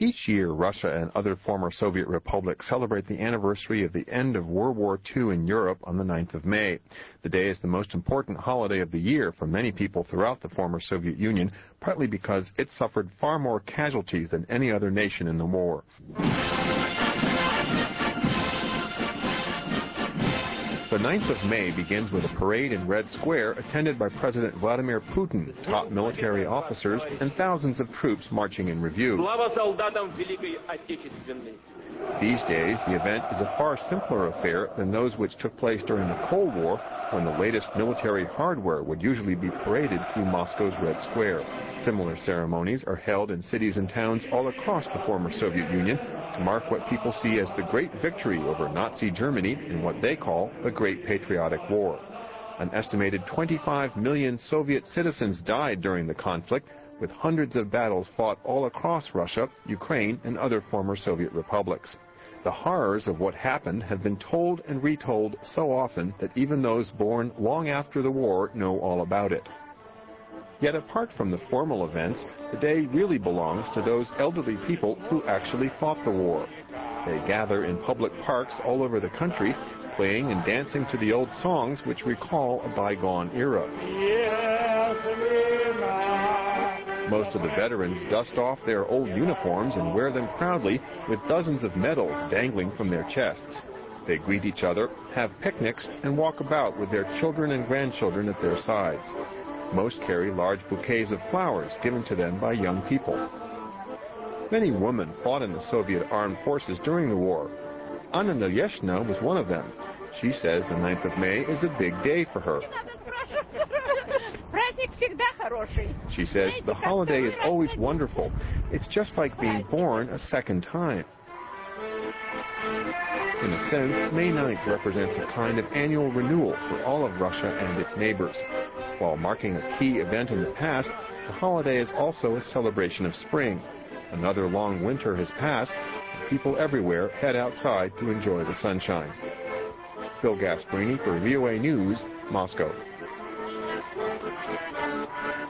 Each year, Russia and other former Soviet republics celebrate the anniversary of the end of World War II in Europe on the 9th of May. The day is the most important holiday of the year for many people throughout the former Soviet Union, partly because it suffered far more casualties than any other nation in the war. The 9th of May begins with a parade in Red Square attended by President Vladimir Putin, top military officers, and thousands of troops marching in review. These days, the event is a far simpler affair than those which took place during the Cold War, when the latest military hardware would usually be paraded through Moscow's Red Square. Similar ceremonies are held in cities and towns all across the former Soviet Union to mark what people see as the great victory over Nazi Germany in what they call the Great Patriotic War. An estimated 25 million Soviet citizens died during the conflict, with hundreds of battles fought all across Russia, Ukraine, and other former Soviet republics. The horrors of what happened have been told and retold so often that even those born long after the war know all about it. Yet apart from the formal events, the day really belongs to those elderly people who actually fought the war. They gather in public parks all over the country, playing and dancing to the old songs which recall a bygone era. Most of the veterans dust off their old uniforms and wear them proudly, with dozens of medals dangling from their chests. They greet each other, have picnics, and walk about with their children and grandchildren at their sides. Most carry large bouquets of flowers given to them by young people. Many women fought in the Soviet armed forces during the war. Anna Nelyeshna was one of them. She says the 9th of May is a big day for her. She says the holiday is always wonderful. It's just like being born a second time. In a sense, May 9th represents a kind of annual renewal for all of Russia and its neighbors. While marking a key event in the past, the holiday is also a celebration of spring. Another long winter has passed, and people everywhere head outside to enjoy the sunshine. Phil Gasparini for VOA News, Moscow.